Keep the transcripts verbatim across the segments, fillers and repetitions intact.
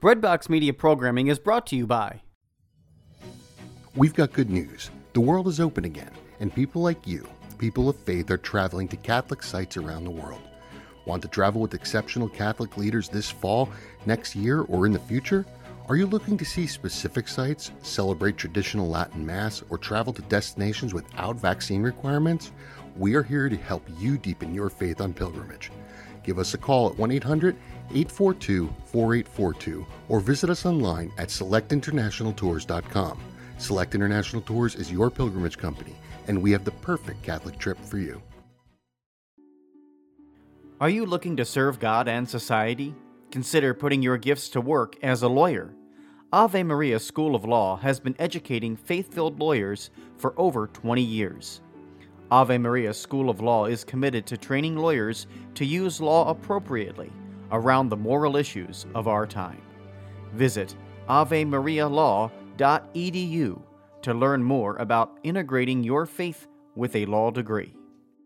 Breadbox Media programming is brought to you by... We've got good news. The world is open again, and people like you, people of faith, are traveling to Catholic sites around the world. Want to travel with exceptional Catholic leaders this fall, next year, or in the future? Are you looking to see specific sites, celebrate traditional Latin Mass, or travel to destinations without vaccine requirements? We are here to help you deepen your faith on pilgrimage. Give us a call at one eight hundred, eight four two, four eight four two or visit us online at select international tours dot com. Select International Tours is your pilgrimage company, and we have the perfect Catholic trip for you. Are you looking to serve God and society? Consider putting your gifts to work as a lawyer. Ave Maria School of Law has been educating faith-filled lawyers for over twenty years. Ave Maria School of Law is committed to training lawyers to use law appropriately around the moral issues of our time. Visit ave maria law dot e d u to learn more about integrating your faith with a law degree.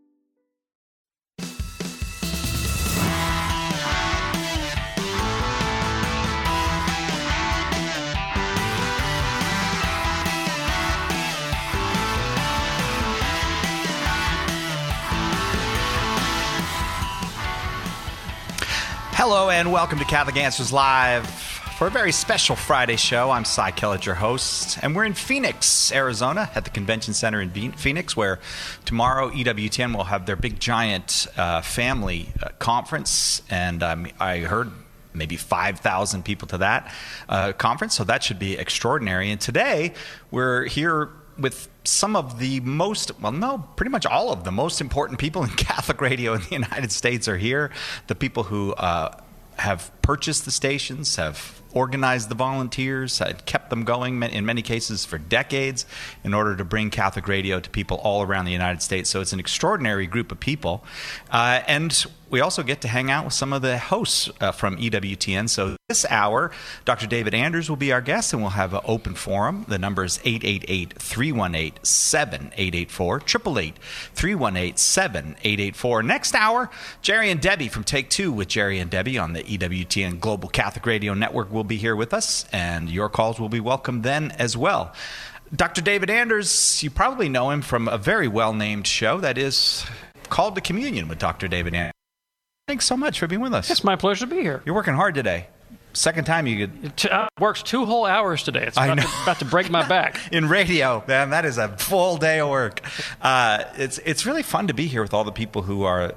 Hello and welcome to Catholic Answers Live for a very special Friday show. I'm Cy Kellett, your host, and we're in Phoenix, Arizona at the Convention Center in Phoenix, where tomorrow E W T N will have their big giant uh, family uh, conference, and um, I heard maybe five thousand people to that uh, conference, so that should be extraordinary. And today we're here with some of the most, well, no, pretty much all of the most important people in Catholic radio in the United States are here. The people who uh, have purchased the stations, have organized the volunteers, had kept them going in many cases for decades in order to bring Catholic radio to people all around the United States. So it's an extraordinary group of people. Uh, and we also get to hang out with some of the hosts uh, from E W T N. So this hour, Doctor David Anders will be our guest, and we'll have an open forum. The number is eight eight eight, three one eight, seven eight eight four, eight eight eight, three one eight, seven eight eight four. Next hour, Jerry and Debbie from Take Two with Jerry and Debbie on the E W T N Global Catholic Radio Network will be here with us, and your calls will be welcome then as well. Doctor David Anders, you probably know him from a very well-named show that is called The Communion with Doctor David Anders. Thanks so much for being with us. It's my pleasure to be here. You're working hard today. Second time you could... It uh, works two whole hours today. It's about, to, about to break my back. In radio, man, that is a full day of work. Uh, it's it's really fun to be here with all the people who are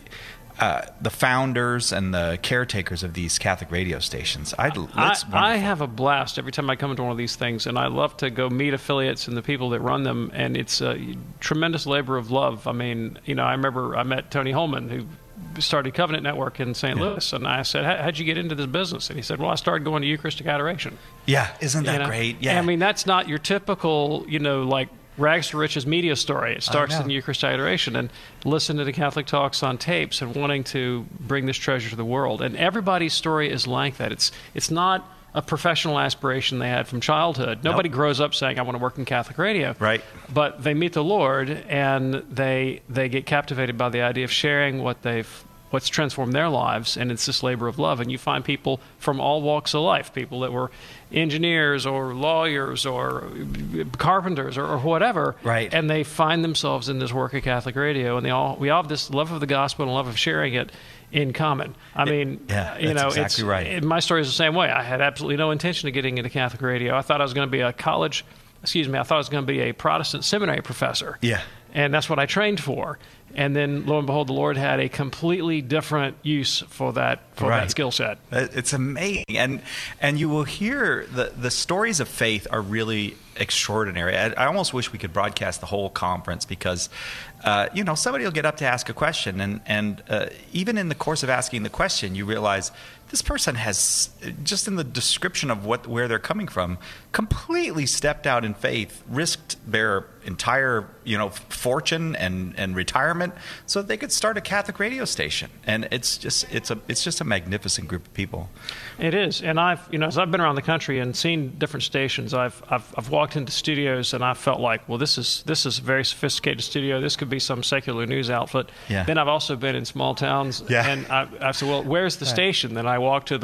uh, the founders and the caretakers of these Catholic radio stations. I, I, I have a blast every time I come into one of these things, and I love to go meet affiliates and the people that run them, and it's a tremendous labor of love. I mean, you know, I remember I met Tony Holman, who started Covenant Network in Saint Yeah. Louis, and I said, how'd you get into this business? And he said, well, I started going to Eucharistic adoration. Yeah, isn't that you know? great? Yeah. I mean, that's not your typical, you know, like rags to riches media story. It starts in Eucharistic adoration and listen to the Catholic talks on tapes and wanting to bring this treasure to the world. And everybody's story is like that. It's it's not a professional aspiration they had from childhood. Nobody nope. grows up saying, I want to work in Catholic radio. Right. But they meet the Lord, and they they get captivated by the idea of sharing what they've what's transformed their lives, and it's this labor of love. And you find people from all walks of life, people that were engineers or lawyers or carpenters or, or whatever, right. and they find themselves in this work of Catholic radio, and they all we all have this love of the gospel and love of sharing it in common. I mean, yeah, you know, exactly it's, right. it, my story is the same way. I had absolutely no intention of getting into Catholic radio. I thought I was going to be a college, excuse me, I thought I was going to be a Protestant seminary professor. Yeah. And that's what I trained for. And then, lo and behold, the Lord had a completely different use for that for right. that skill set. It's amazing, and and you will hear the the stories of faith are really extraordinary. I, I almost wish we could broadcast the whole conference because, uh, you know, somebody will get up to ask a question, and and uh, even in the course of asking the question, you realize this person has, just in the description of what where they're coming from, completely stepped out in faith, risked their entire, you know, fortune and, and retirement so that they could start a Catholic radio station. And it's just it's a it's just a magnificent group of people. It is. And I've, you know, as I've been around the country and seen different stations, I've I've, I've walked into studios and I felt like, well, this is this is a very sophisticated studio. This could be some secular news outfit. Yeah. Then I've also been in small towns, yeah. and I, I said, well, where's the right. station? Then I walked to the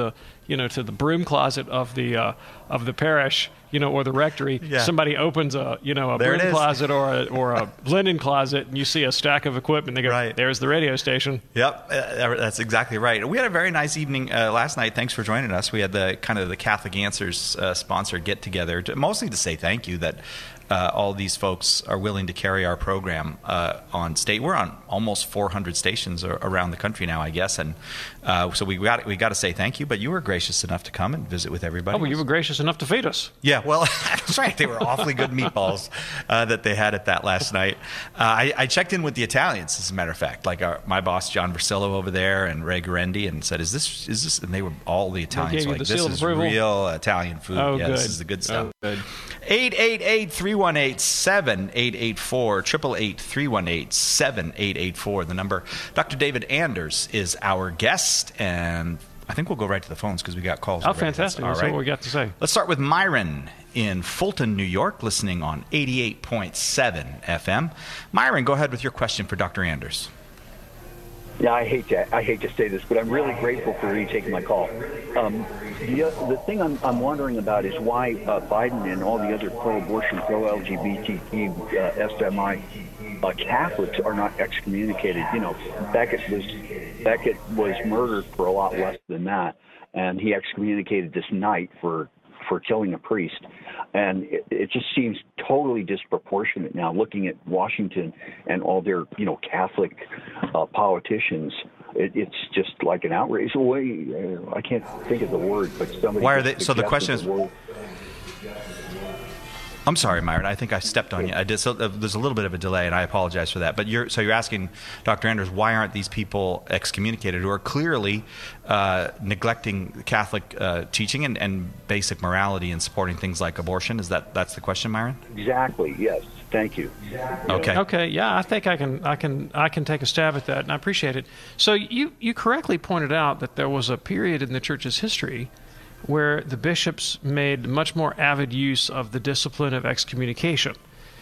you know, to the broom closet of the uh, of the parish, you know, or the rectory. Yeah. Somebody opens a, you know, a There it broom is. closet or a, or a linen closet, and you see a stack of equipment. They go, Right. there's the radio station. Yep, uh, that's exactly right. We had a very nice evening uh, last night. Thanks for joining us. We had the kind of the Catholic Answers uh, sponsored get together, to, mostly to say thank you that uh, all these folks are willing to carry our program uh, on state. We're on almost four hundred stations ar- around the country now, I guess, and uh, so we got we got to say thank you. But you were gracious enough to come and visit with everybody. Oh, well, you were gracious enough to feed us. Yeah, well, that's right. They were awfully good meatballs uh, that they had at that last night. Uh, I, I checked in with the Italians, as a matter of fact, like our, my boss John Versillo over there and Ray Garendi, and said, "Is this is this?" And they were all the Italians gave you were like, the "This seal of is approval?" real Italian food. Oh, yeah, good. this is the good stuff." Oh, good. eight eight eight, three one eight, seven eight eight four, eight eight eight, three one eight, seven eight eight four, the number. Doctor David Anders is our guest, and I think we'll go right to the phones because we got calls. Oh, already. fantastic. All Let's see right. what we got to say. Let's start with Myron in Fulton, New York, listening on eighty-eight point seven F M. Myron, go ahead with your question for Doctor Anders. Yeah, I hate to I hate to say this, but I'm really grateful for you taking my call. Um, the uh, the thing I'm I'm wondering about is why uh, Biden and all the other pro-abortion, pro-L G B T Q, uh, S M I uh, Catholics are not excommunicated. You know, Beckett was Beckett was murdered for a lot less than that, and he excommunicated this knight for for killing a priest. And it, it just seems totally disproportionate now, looking at Washington and all their, you know, Catholic uh, politicians. It, it's just like an outrage. Way, uh, I can't think of the word, but somebody. Why are they? So the suggested question is. the word. I'm sorry, Myron. I think I stepped on you. I did, so, uh, there's a little bit of a delay, and I apologize for that. But you're so you're asking Doctor Anders, why aren't these people excommunicated who are clearly uh, neglecting Catholic uh, teaching and, and basic morality and supporting things like abortion? Is that that's the question, Myron? Exactly. Yes. Thank you. Okay. Okay, yeah, I think I can, I can, I can take a stab at that, and I appreciate it. So you, you correctly pointed out that there was a period in the church's history where the bishops made much more avid use of the discipline of excommunication.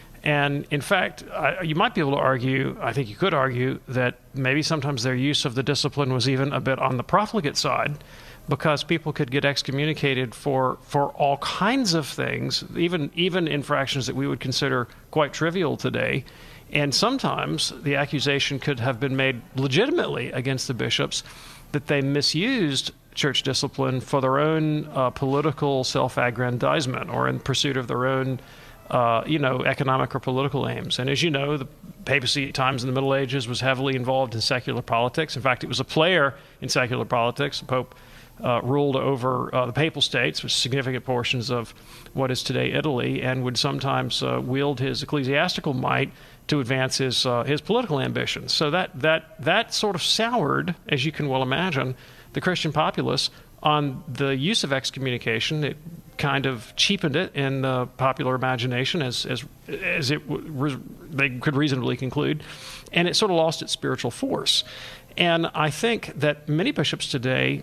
And in fact, I, you might be able to argue, I think you could argue, that maybe sometimes their use of the discipline was even a bit on the profligate side, because people could get excommunicated for, for all kinds of things, even even infractions that we would consider quite trivial today. And sometimes the accusation could have been made legitimately against the bishops that they misused church discipline for their own uh, political self-aggrandizement or in pursuit of their own, uh, you know, economic or political aims. And as you know, the papacy at times in the Middle Ages was heavily involved in secular politics. In fact, it was a player in secular politics. The Pope uh, ruled over uh, the Papal States, which significant portions of what is today Italy, and would sometimes uh, wield his ecclesiastical might to advance his uh, his political ambitions. So that that that sort of soured, as you can well imagine, the Christian populace on the use of excommunication. It kind of cheapened it in the popular imagination, as as as it re- they could reasonably conclude, and it sort of lost its spiritual force. And I think that many bishops today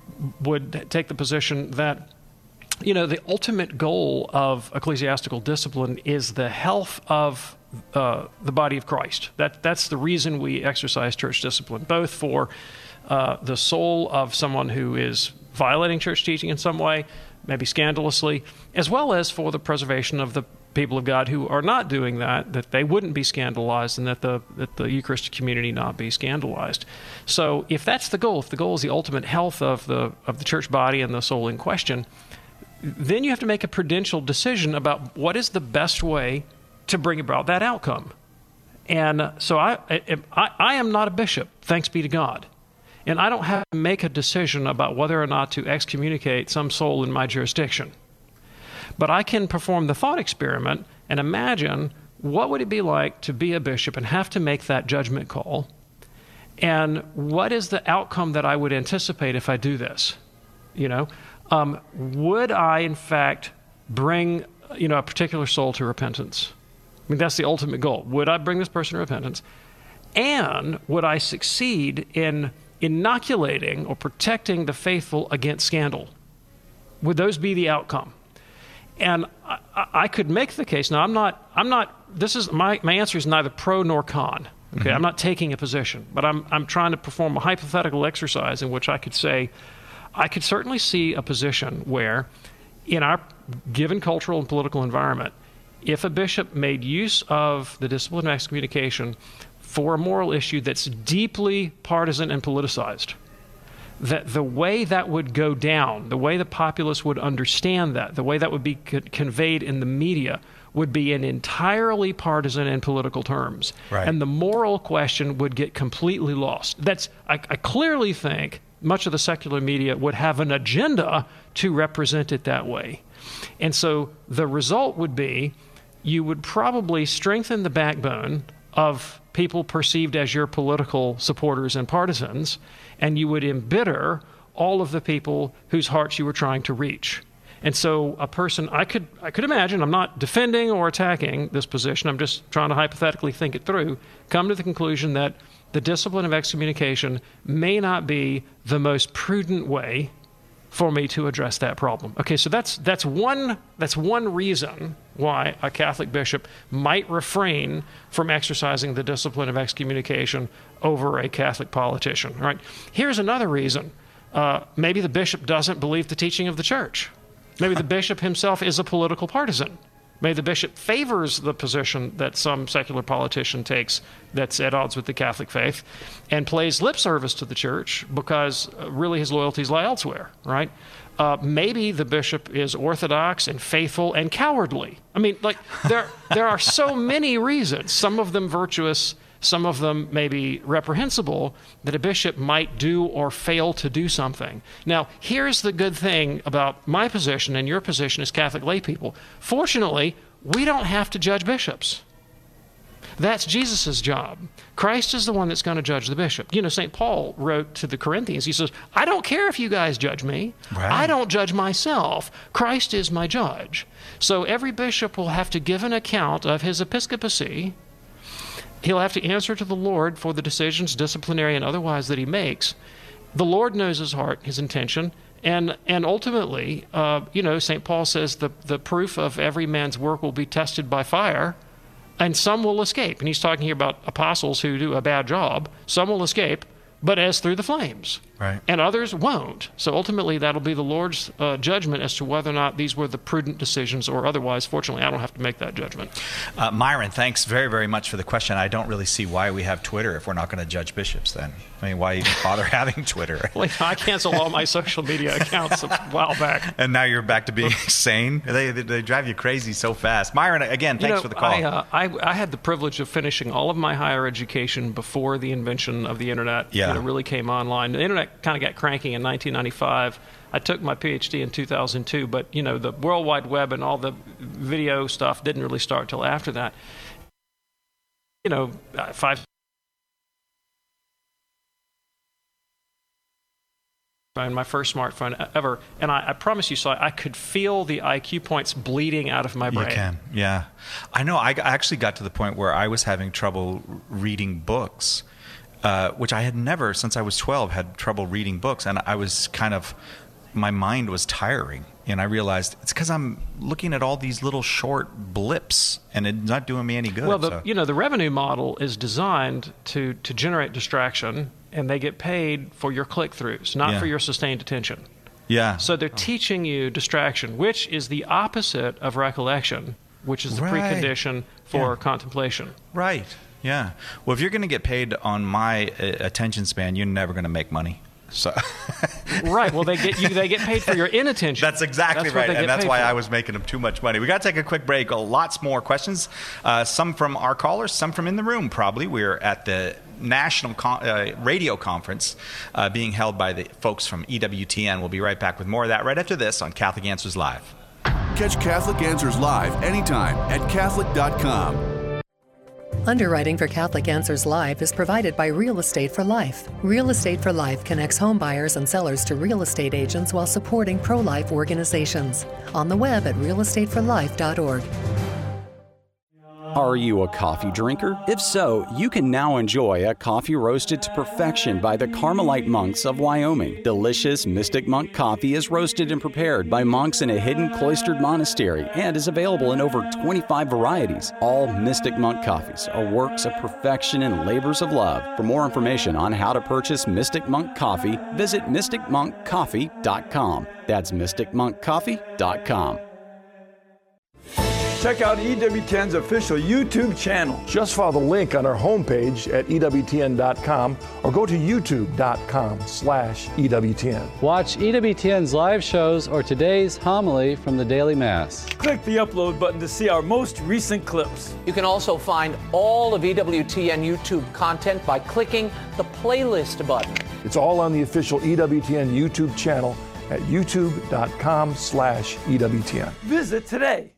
would take the position that, you know, the ultimate goal of ecclesiastical discipline is the health of uh, the body of Christ. That that's the reason we exercise church discipline, both for uh, the soul of someone who is violating church teaching in some way, maybe scandalously, as well as for the preservation of the people of God who are not doing that, that they wouldn't be scandalized and that the that the Eucharistic community not be scandalized. So if that's the goal, if the goal is the ultimate health of the of the church body and the soul in question, then you have to make a prudential decision about what is the best way to bring about that outcome. And so I, I, I am not a bishop, thanks be to God. And I don't have to make a decision about whether or not to excommunicate some soul in my jurisdiction. But I can perform the thought experiment and imagine what would it be like to be a bishop and have to make that judgment call, and what is the outcome that I would anticipate if I do this? You know, um, would I in fact bring, you know, a particular soul to repentance? I mean, that's the ultimate goal. Would I bring this person to repentance? And would I succeed in inoculating or protecting the faithful against scandal? Would those be the outcome? And I, I could make the case. Now, I'm not, I'm not, this is, my, my answer is neither pro nor con. Okay, mm-hmm. I'm not taking a position, but I'm, I'm trying to perform a hypothetical exercise in which I could say, I could certainly see a position where, in our given cultural and political environment, if a bishop made use of the discipline of excommunication for a moral issue that's deeply partisan and politicized, that the way that would go down, the way the populace would understand that, the way that would be co- conveyed in the media would be in entirely partisan and political terms. Right. And the moral question would get completely lost. That's I, I clearly think much of the secular media would have an agenda to represent it that way. And so the result would be you would probably strengthen the backbone of people perceived as your political supporters and partisans, and you would embitter all of the people whose hearts you were trying to reach. And so a person, I could I could imagine, I'm not defending or attacking this position, I'm just trying to hypothetically think it through, come to the conclusion that the discipline of excommunication may not be the most prudent way for me to address that problem. Okay, so that's that's one that's one reason why a Catholic bishop might refrain from exercising the discipline of excommunication over a Catholic politician. Right? Here's another reason. Uh, maybe the bishop doesn't believe the teaching of the church. Maybe the bishop himself is a political partisan. Maybe the bishop favors the position that some secular politician takes that's at odds with the Catholic faith and plays lip service to the church because uh, really his loyalties lie elsewhere, right? Uh, maybe the bishop is orthodox and faithful and cowardly. I mean, like, there there are so many reasons, some of them virtuous, some of them maybe reprehensible, that a bishop might do or fail to do something. Now, here's the good thing about my position and your position as Catholic lay people. Fortunately, we don't have to judge bishops. That's Jesus' job. Christ is the one that's going to judge the bishop. You know, Saint Paul wrote to the Corinthians, he says, I don't care if you guys judge me. Right. I don't judge myself. Christ is my judge. So every bishop will have to give an account of his episcopacy. He'll have to answer to the Lord for the decisions, disciplinary and otherwise, that he makes. The Lord knows his heart, his intention, and and ultimately, uh, you know, Saint Paul says the, the proof of every man's work will be tested by fire, and some will escape. And he's talking here about apostles who do a bad job. Some will escape, but as through the flames. Right. And others won't. So ultimately, that'll be the Lord's uh, judgment as to whether or not these were the prudent decisions or otherwise. Fortunately, I don't have to make that judgment. Uh, Myron, thanks very, very much for the question. I don't really see why we have Twitter if we're not going to judge bishops then. I mean, why even bother having Twitter? Well, I canceled all my social media accounts a while back. And now you're back to being sane? They, they, they drive you crazy so fast. Myron, again, thanks you know, for the call. I, uh, I, I had the privilege of finishing all of my higher education before the invention of the Internet Yeah. you know, really came online. The Internet kind of got cranky in nineteen ninety-five. I took my PhD in two thousand two, but you know the World Wide Web and all the video stuff didn't really start till after that. You know, five. My first smartphone ever, and I, I promise you, so I could feel the I Q points bleeding out of my brain. You can, yeah. I know. I actually got to the point where I was having trouble reading books. Uh, which I had never, since I was twelve, had trouble reading books. And I was kind of, my mind was tiring. And I realized it's because I'm looking at all these little short blips, and it's not doing me any good. Well, the, so. you know, the revenue model is designed to, to generate distraction, and they get paid for your click-throughs, not Yeah. for your sustained attention. Yeah. So they're teaching you distraction, which is the opposite of recollection, which is the Right. precondition for Yeah. contemplation. Right. Yeah. Well, if you're going to get paid on my uh, attention span, you're never going to make money. So. Right. Well, they get you. They get paid for your inattention. That's exactly That's what right, they and get that's paid why for. I was making them too much money. We got to take a quick break. Lots more questions. Uh, some from our callers, some from in the room. Probably we're at the national con- uh, radio conference uh, being held by the folks from E W T N. We'll be right back with more of that right after this on Catholic Answers Live. Catch Catholic Answers Live anytime at Catholic dot com. Underwriting for Catholic Answers Live is provided by Real Estate for Life. Real Estate for Life connects home buyers and sellers to real estate agents while supporting pro-life organizations. On the web at real estate for life dot org. Are you a coffee drinker? If so, you can now enjoy a coffee roasted to perfection by the Carmelite monks of Wyoming. Delicious Mystic Monk coffee is roasted and prepared by monks in a hidden cloistered monastery and is available in over twenty-five varieties. All Mystic Monk coffees are works of perfection and labors of love. For more information on how to purchase Mystic Monk coffee, visit mystic monk coffee dot com. That's mystic monk coffee dot com. Check out E W T N's official YouTube channel. Just follow the link on our homepage at E W T N dot com or go to YouTube dot com slash E W T N. Watch E W T N's live shows or today's homily from the Daily Mass. Click the upload button to see our most recent clips. You can also find all of E W T N YouTube content by clicking the playlist button. It's all on the official E W T N YouTube channel at YouTube dot com slash E W T N. Visit today.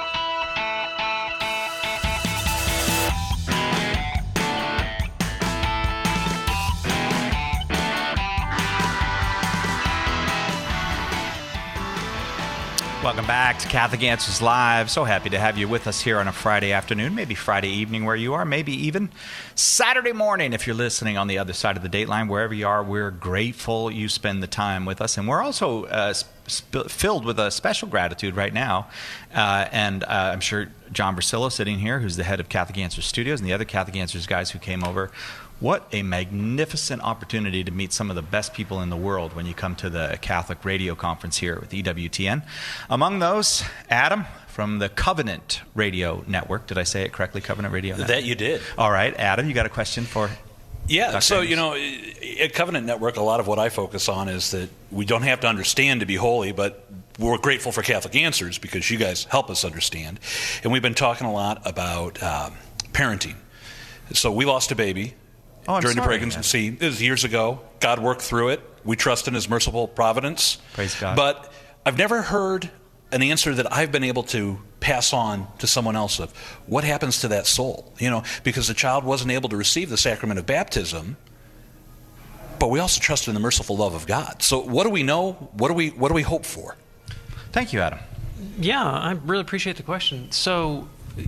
Welcome back to Catholic Answers Live. So happy to have you with us here on a Friday afternoon, maybe Friday evening where you are, maybe even Saturday morning if you're listening on the other side of the date line. Wherever you are, we're grateful you spend the time with us. And we're also uh, sp- filled with a special gratitude right now. Uh, and uh, I'm sure John Brasillo sitting here, who's the head of Catholic Answers Studios, and the other Catholic Answers guys who came over. What a magnificent opportunity to meet some of the best people in the world when you come to the Catholic Radio Conference here with E W T N. Among those, Adam from the Covenant Radio Network. Did I say it correctly, Covenant Radio Network? That you did. All right, Adam, you got a question for Yeah, Doctor so, Amos? you know, at Covenant Network, a lot of what I focus on is that we don't have to understand to be holy, but we're grateful for Catholic Answers because you guys help us understand. And we've been talking a lot about um, parenting. So we lost a baby. Oh, I'm during sorry, the pregnancy. It was years ago. God worked through it. We trust in His merciful providence. Praise God. But I've never heard an answer that I've been able to pass on to someone else of what happens to that soul. You know, because the child wasn't able to receive the sacrament of baptism, but we also trust in the merciful love of God. So what do we know? What do we what do we hope for? Thank you, Adam. Yeah, I really appreciate the question. So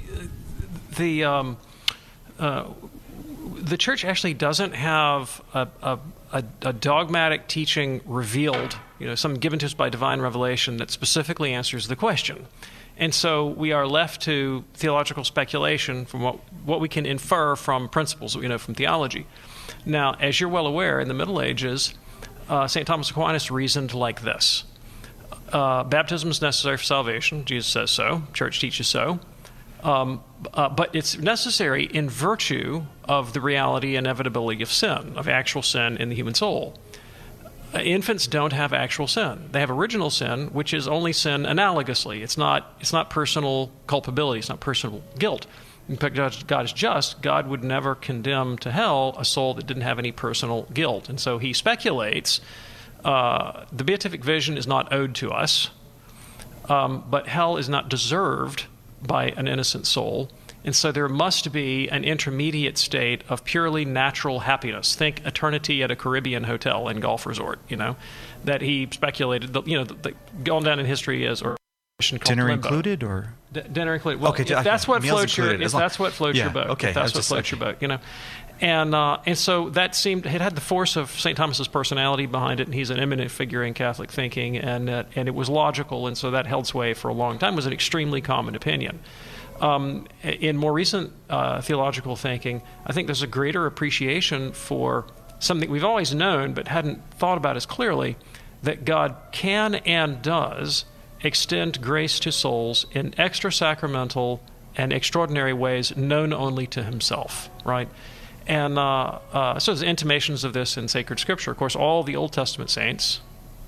the um, uh, the church actually doesn't have a, a, a, a dogmatic teaching revealed, you know, something given to us by divine revelation that specifically answers the question. And so we are left to theological speculation from what, what we can infer from principles that we know from theology. Now, as you're well aware, in the Middle Ages, uh, Saint Thomas Aquinas reasoned like this. Uh, baptism is necessary for salvation. Jesus says so. Church teaches so. Um, uh, but it's necessary in virtue of the reality and inevitability of sin, of actual sin in the human soul. Uh, infants don't have actual sin. They have original sin, which is only sin analogously. It's not, it's not personal culpability. It's not personal guilt. In fact, God is just. God would never condemn to hell a soul that didn't have any personal guilt. And so he speculates uh, the beatific vision is not owed to us, um, but hell is not deserved by an innocent soul. And so there must be an intermediate state of purely natural happiness. Think eternity at a Caribbean hotel and golf resort, you know, that he speculated, you know, the, the, going down in history as or dinner limbo. Included or D- dinner included. Well, okay, if that's what Meals floats your, included, if long, that's what floats yeah, your boat, okay, if that's what floats your boat, you know. And uh, and so that seemed, it had the force of Saint Thomas's personality behind it, and he's an eminent figure in Catholic thinking, and uh, and it was logical, and so that held sway for a long time. It was an extremely common opinion. Um, in more recent uh, theological thinking, I think there's a greater appreciation for something we've always known but hadn't thought about as clearly, that God can and does extend grace to souls in extra-sacramental and extraordinary ways known only to Himself, right? And uh, uh, so there's intimations of this in sacred Scripture. Of course, all the Old Testament saints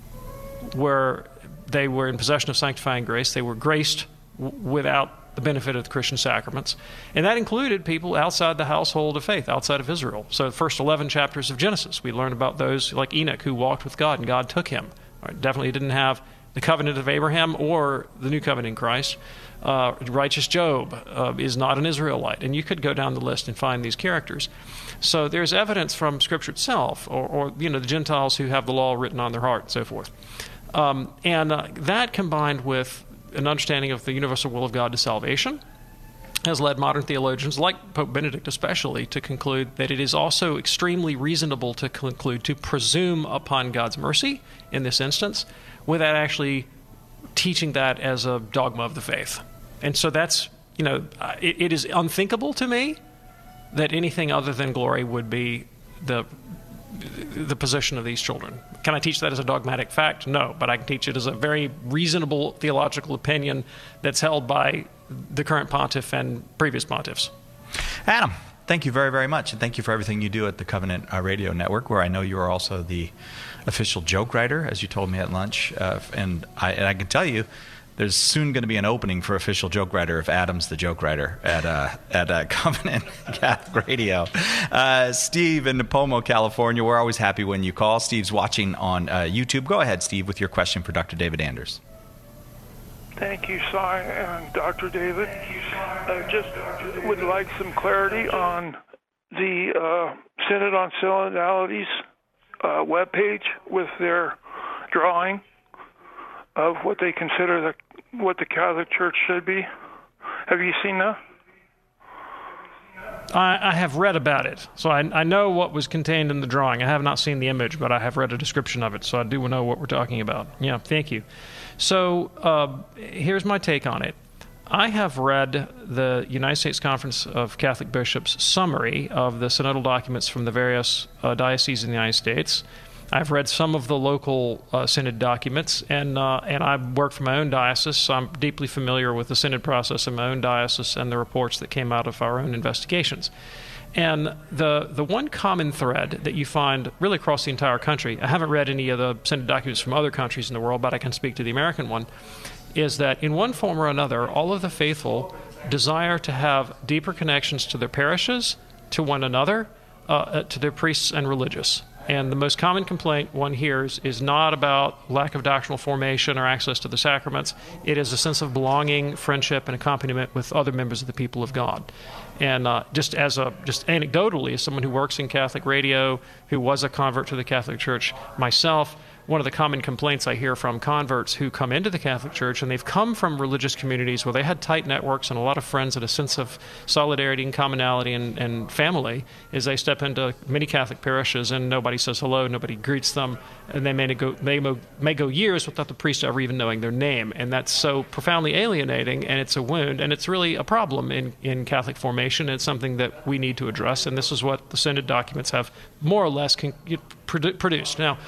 were, they were in possession of sanctifying grace. They were graced w- without the benefit of the Christian sacraments. And that included people outside the household of faith, outside of Israel. So the first eleven chapters of Genesis, we learn about those like Enoch who walked with God and God took him. Right? Definitely didn't have the covenant of Abraham or the new covenant in Christ. Uh, righteous Job uh, is not an Israelite. And you could go down the list and find these characters. So there's evidence from Scripture itself, or, or you know, the Gentiles who have the law written on their heart and so forth. Um, and uh, that combined with an understanding of the universal will of God to salvation, has led modern theologians, like Pope Benedict especially, to conclude that it is also extremely reasonable to conclude, to presume upon God's mercy in this instance, without actually teaching that as a dogma of the faith. And so that's, you know, it, it is unthinkable to me that anything other than glory would be the the position of these children. Can I teach that as a dogmatic fact? No, but I can teach it as a very reasonable theological opinion that's held by the current pontiff and previous pontiffs. Adam, thank you very, very much, and thank you for everything you do at the Covenant uh, Radio Network, where I know you are also the official joke writer, as you told me at lunch. Uh, and, I, and I can tell you, there's soon going to be an opening for official joke writer if Adam's the joke writer at uh, at uh, Covenant Catholic Radio. Uh, Steve in Napomo, California, we're always happy when you call. Steve's watching on uh, YouTube. Go ahead, Steve, with your question for Doctor David Anders. Thank you, Cy and Doctor David. I just would like some clarity on the uh, Synod on Synodality's uh, webpage with their drawing of what they consider the what the Catholic Church should be. Have you seen that? I, I have read about it, so I, I know what was contained in the drawing. I have not seen the image, but I have read a description of it, so I do know what we're talking about. Yeah, thank you. So uh, here's my take on it. I have read the United States Conference of Catholic Bishops' summary of the synodal documents from the various uh, dioceses in the United States. I've read some of the local uh, synod documents, and uh, and I work for my own diocese, so I'm deeply familiar with the synod process in my own diocese and the reports that came out of our own investigations. And the the one common thread that you find really across the entire country, I haven't read any of the synod documents from other countries in the world, but I can speak to the American one, is that in one form or another, all of the faithful desire to have deeper connections to their parishes, to one another, uh, to their priests and religious. And the most common complaint one hears is not about lack of doctrinal formation or access to the sacraments. It is a sense of belonging, friendship, and accompaniment with other members of the people of God. And uh, just as a just anecdotally, as someone who works in Catholic radio, who was a convert to the Catholic Church myself, one of the common complaints I hear from converts who come into the Catholic Church, and they've come from religious communities where they had tight networks and a lot of friends and a sense of solidarity and commonality and, and family, is they step into many Catholic parishes and nobody says hello, nobody greets them, and they may go, they may go years without the priest ever even knowing their name. And that's so profoundly alienating, and it's a wound, and it's really a problem in, in Catholic formation. It's something that we need to address, and this is what the Synod documents have more or less con- produced. Now,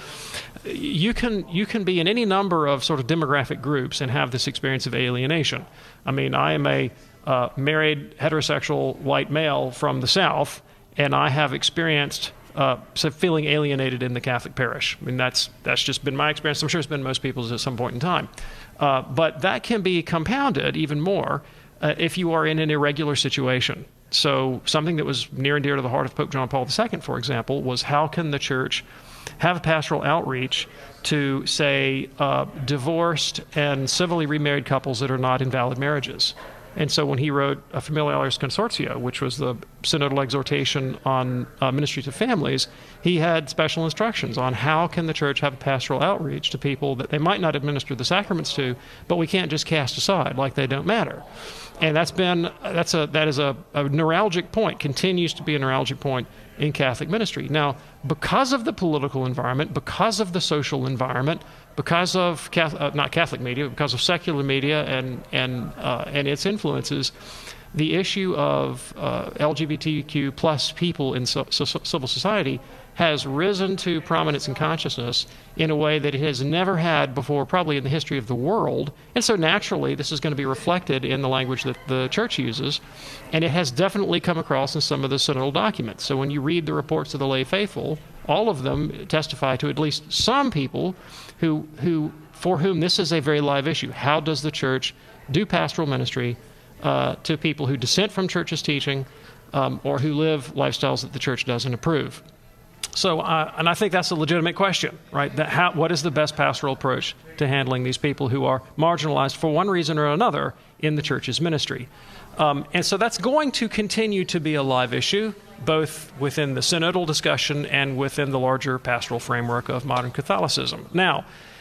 you can you can be in any number of sort of demographic groups and have this experience of alienation. I mean, I am a uh, married heterosexual white male from the South, and I have experienced uh, feeling alienated in the Catholic parish. I mean, that's that's just been my experience. I'm sure it's been most people's at some point in time. Uh, but that can be compounded even more uh, if you are in an irregular situation. So something that was near and dear to the heart of Pope John Paul the Second, for example, was how can the Church have a pastoral outreach to, say, uh, divorced and civilly remarried couples that are not in valid marriages. And so when he wrote a Familiaris Consortio, which was the synodal exhortation on uh, ministry to families, he had special instructions on how can the Church have a pastoral outreach to people that they might not administer the sacraments to, but we can't just cast aside like they don't matter. And that's been that's a that is a, a neuralgic point, continues to be a neuralgic point in Catholic ministry. Now, because of the political environment, because of the social environment, because of Catholic, uh, not Catholic media, but because of secular media and and uh, and its influences, the issue of uh, L G B T Q plus people in so, so, civil society has risen to prominence and consciousness in a way that it has never had before, probably in the history of the world. And so naturally, this is going to be reflected in the language that the Church uses, and it has definitely come across in some of the synodal documents. So when you read the reports of the lay faithful, all of them testify to at least some people who, who for whom this is a very live issue. How does the Church do pastoral ministry uh, to people who dissent from Church's teaching um, or who live lifestyles that the Church doesn't approve? So, uh, and I think that's a legitimate question, right? That how, what is the best pastoral approach to handling these people who are marginalized for one reason or another in the Church's ministry? Um, and so that's going to continue to be a live issue, both within the synodal discussion and within the larger pastoral framework of modern Catholicism. Now,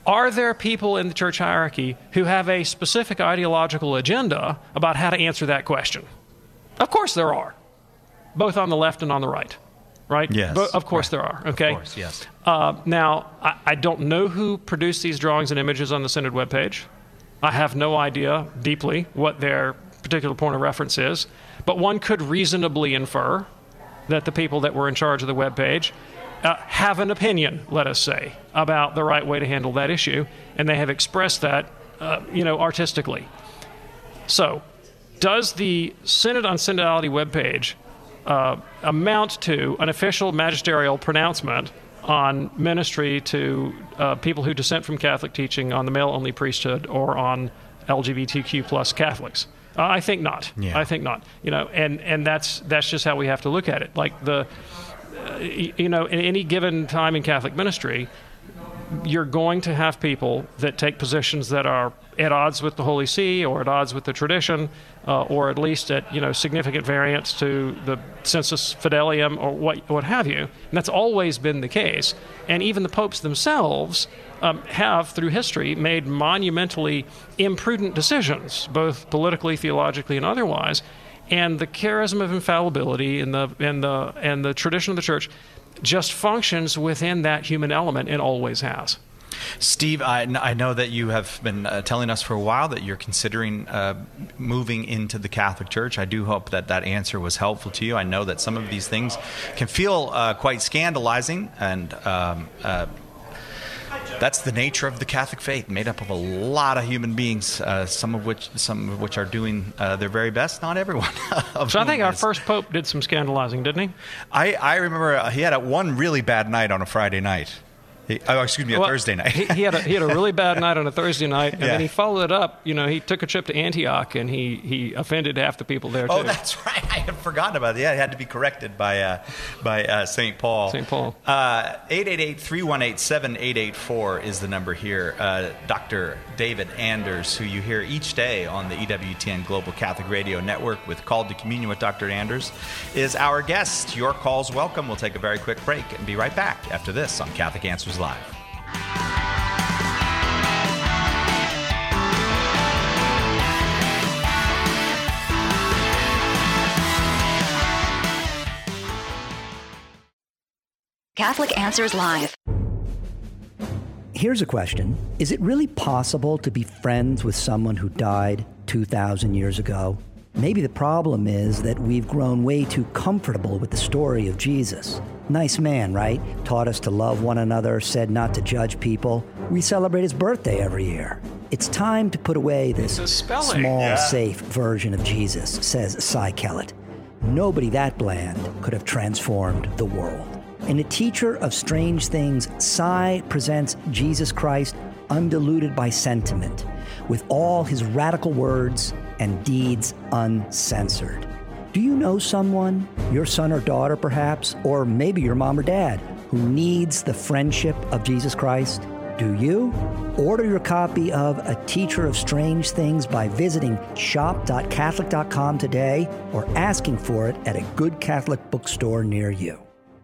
Are there people in the church hierarchy who have a specific ideological agenda about how to answer that question? Of course there are, both on the left and on the right, right? Yes. But of course right. there are, okay? Of course, yes. Uh, now, I, I don't know who produced these drawings and images on the Synod webpage. I have no idea deeply what their particular point of reference is, but one could reasonably infer that the people that were in charge of the webpage uh, have an opinion, let us say, about the right way to handle that issue, and they have expressed that, uh, you know, artistically. So, does the Synod on Synodality webpage uh, amount to an official magisterial pronouncement on ministry to uh, people who dissent from Catholic teaching on the male-only priesthood or on L G B T Q plus Catholics? Uh, I think not. Yeah. I think not. You know, and, and that's that's just how we have to look at it. Like the, uh, you know, in any given time in Catholic ministry, you're going to have people that take positions that are at odds with the Holy See or at odds with the tradition, uh, or at least at, you know, significant variance to the sensus fidelium or what what have you. And that's always been the case. And even the popes themselves um, have, through history, made monumentally imprudent decisions, both politically, theologically, and otherwise. And the charism of infallibility and the and the and the tradition of the Church just functions within that human element and always has. Steve, I, I know that you have been uh, telling us for a while that you're considering uh, moving into the Catholic Church. I do hope that that answer was helpful to you. I know that some of these things can feel uh, quite scandalizing, and um, uh, that's the nature of the Catholic faith, made up of a lot of human beings, uh, some of which some of which are doing uh, their very best. Not everyone. So I think our first pope did some scandalizing, didn't he? I, I remember he had a one really bad night on a Friday night. He, oh, excuse me, a well, Thursday night. he, he had a he had a really bad night on a Thursday night, and yeah. then he followed it up. You know, he took a trip to Antioch, and he, he offended half the people there, too. Oh, that's right. I had forgotten about it. Yeah, it had to be corrected by uh, by uh, Saint Paul. Saint Paul. Uh, eight eight eight, three one eight, seven eight eight four is the number here. Uh, Doctor David Anders, who you hear each day on the E W T N Global Catholic Radio Network with Called to Communion with Doctor Anders, is our guest. Your call's welcome. We'll take a very quick break and be right back after this on Catholic Answers Live. Catholic Answers Live. Here's a question. Is it really possible to be friends with someone who died two thousand years ago? Maybe the problem is that we've grown way too comfortable with the story of Jesus. Nice man, right? Taught us to love one another, said not to judge people. We celebrate his birthday every year. It's time to put away this small, yeah. safe version of Jesus, says Cy Kellett. Nobody that bland could have transformed the world. In A Teacher of Strange Things, Cy presents Jesus Christ undiluted by sentiment, with all his radical words and deeds uncensored. Do you know someone, your son or daughter perhaps, or maybe your mom or dad, who needs the friendship of Jesus Christ? Do you? Order your copy of A Teacher of Strange Things by visiting shop dot catholic dot com today or asking for it at a good Catholic bookstore near you.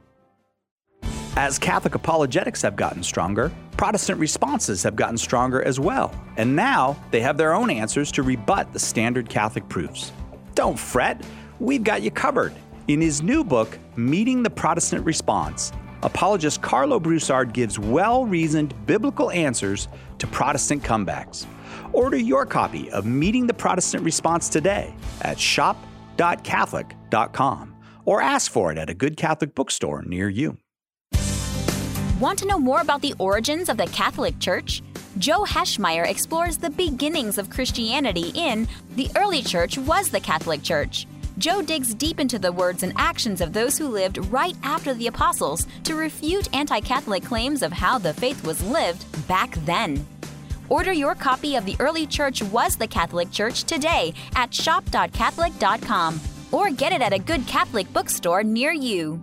As Catholic apologetics have gotten stronger, Protestant responses have gotten stronger as well. And now they have their own answers to rebut the standard Catholic proofs. Don't fret, we've got you covered. In his new book, Meeting the Protestant Response, apologist Carlo Broussard gives well-reasoned biblical answers to Protestant comebacks. Order your copy of Meeting the Protestant Response today at shop dot catholic dot com or ask for it at a good Catholic bookstore near you. Want to know more about the origins of the Catholic Church? Joe Heschmeyer explores the beginnings of Christianity in The Early Church Was the Catholic Church. Joe digs deep into the words and actions of those who lived right after the apostles to refute anti-Catholic claims of how the faith was lived back then. Order your copy of The Early Church Was the Catholic Church today at shop dot catholic dot com or get it at a good Catholic bookstore near you.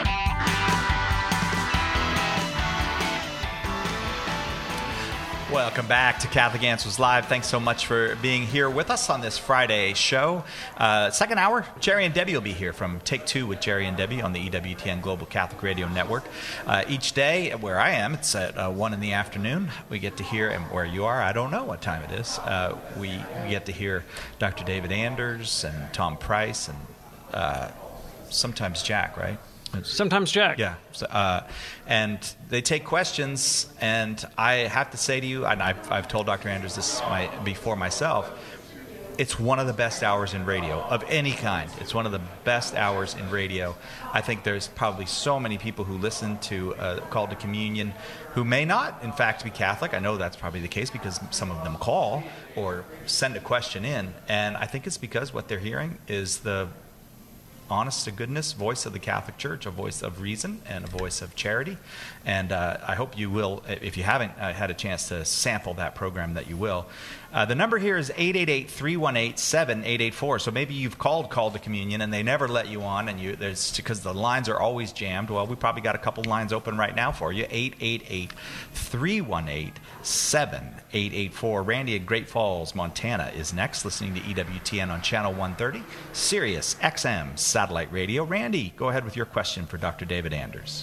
Welcome Welcome back to Catholic Answers Live. Thanks so much for being here with us on this Friday show. Uh, second hour, Jerry and Debbie will be here from Take Two with Jerry and Debbie on the E W T N Global Catholic Radio Network. Uh, each day, where I am, it's at uh, one in the afternoon. We get to hear, and where you are, I don't know what time it is. Uh, we, we get to hear Doctor David Anders and Tom Price and uh, sometimes Jack, right? Sometimes Jack. Yeah. So, uh, and they take questions, and I have to say to you, and I've, I've told Doctor Anders this my, before myself, it's one of the best hours in radio of any kind. It's one of the best hours in radio. I think there's probably so many people who listen to uh, Call to Communion who may not, in fact, be Catholic. I know that's probably the case because some of them call or send a question in, and I think it's because what they're hearing is the honest to goodness voice of the Catholic Church, a voice of reason and a voice of charity. And uh, I hope you will, if you haven't uh, had a chance to sample that program, that you will. Uh, the number here is eight eight eight, three one eight, seven eight eight four. So maybe you've called Call to Communion and they never let you on, and you there's because the lines are always jammed. Well, we probably got a couple lines open right now for you. eight eight eight, three one eight, seven eight eight four. Randy in Great Falls, Montana is next, listening to E W T N on Channel one thirty, Sirius X M Satellite Radio. Randy, go ahead with your question for Doctor David Anders.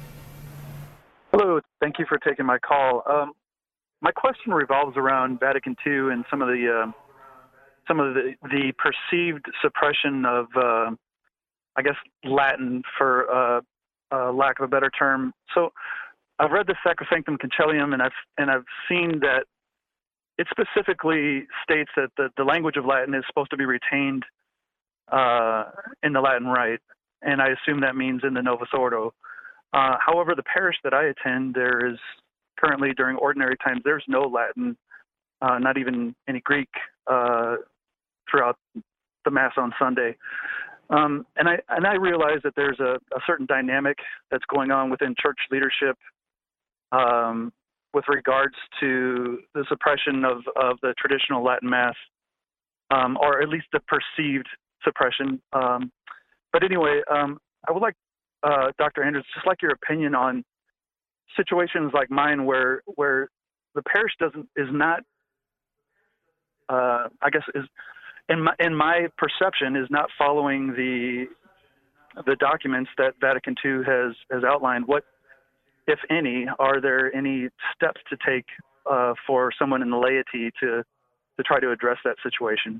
Hello, thank you for taking my call. Um, my question revolves around Vatican Two and some of the uh, some of the, the perceived suppression of, uh, I guess, Latin, for uh, uh, lack of a better term. So, I've read the Sacrosanctum Concilium, and I've and I've seen that it specifically states that the, the language of Latin is supposed to be retained uh, in the Latin Rite, and I assume that means in the Novus Ordo. Uh, however, the parish that I attend, there is currently, during ordinary times, there's no Latin, uh, not even any Greek, uh, throughout the Mass on Sunday. Um, and I and I realize that there's a, a certain dynamic that's going on within church leadership um, with regards to the suppression of, of the traditional Latin Mass, um, or at least the perceived suppression. Um, but anyway, um, I would like, uh, Doctor Anders, just like your opinion on situations like mine where where the parish doesn't is not, uh, I guess is in my in my perception is not following the the documents that Vatican Two has has outlined. What, if any, are there any steps to take uh, for someone in the laity to to try to address that situation?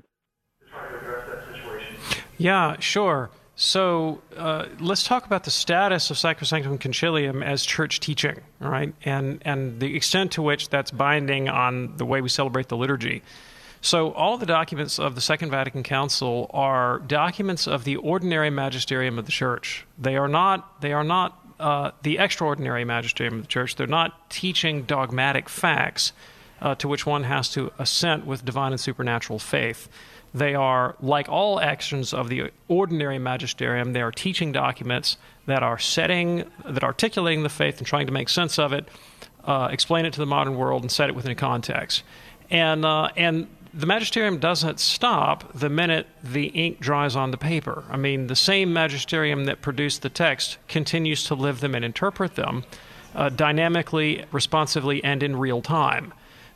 Yeah, sure. So uh, let's talk about the status of Sacrosanctum Concilium as church teaching, all right, and and the extent to which that's binding on the way we celebrate the liturgy. So all the documents of the Second Vatican Council are documents of the ordinary magisterium of the Church. They are not. They are not uh, the extraordinary magisterium of the Church. They're not teaching dogmatic facts uh, to which one has to assent with divine and supernatural faith. They are, like all actions of the ordinary magisterium, they are teaching documents that are setting, that are articulating the faith and trying to make sense of it, uh, explain it to the modern world, and set it within a context. And uh, and the magisterium doesn't stop the minute the ink dries on the paper. I mean, the same magisterium that produced the text continues to live them and interpret them uh, dynamically, responsively, and in real time.